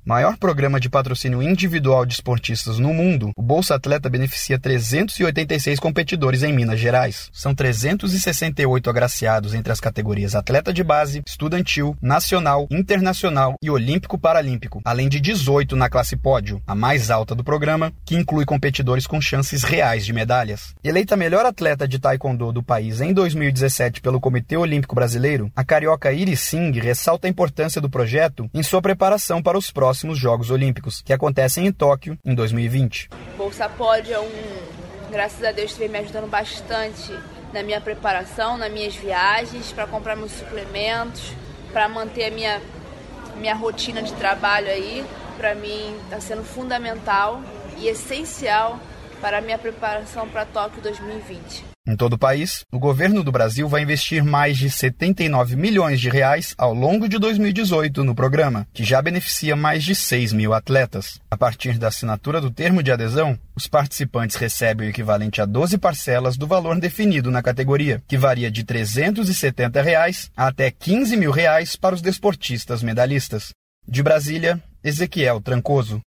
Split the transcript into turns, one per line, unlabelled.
Maior programa de patrocínio individual de esportistas no mundo, o Bolsa Atleta beneficia 386 competidores em Minas Gerais. São 368 agraciados entre as categorias atleta de base, estudantil, nacional, internacional e olímpico-paralímpico, além de 18 na classe pódio, a mais alta do programa, que inclui competidores com chances reais de medalhas. Eleita a melhor atleta de taekwondo do país em 2017 pelo Comitê Olímpico Brasileiro, a carioca Iris Singh ressalta a importância do projeto em sua preparação para os próximos Jogos Olímpicos, que acontecem em Tóquio em 2020.
Bolsa Pódio graças a Deus, vem me ajudando bastante na minha preparação, nas minhas viagens, para comprar meus suplementos, para manter a minha rotina de trabalho aí. Para mim está sendo fundamental e essencial para a minha preparação para Tóquio 2020.
Em todo o país, o governo do Brasil vai investir mais de 79 milhões de reais ao longo de 2018 no programa, que já beneficia mais de 6 mil atletas. A partir da assinatura do termo de adesão, os participantes recebem o equivalente a 12 parcelas do valor definido na categoria, que varia de R$ 370 reais a até R$ 15 mil reais para os desportistas medalhistas. De Brasília, Ezequiel Trancoso.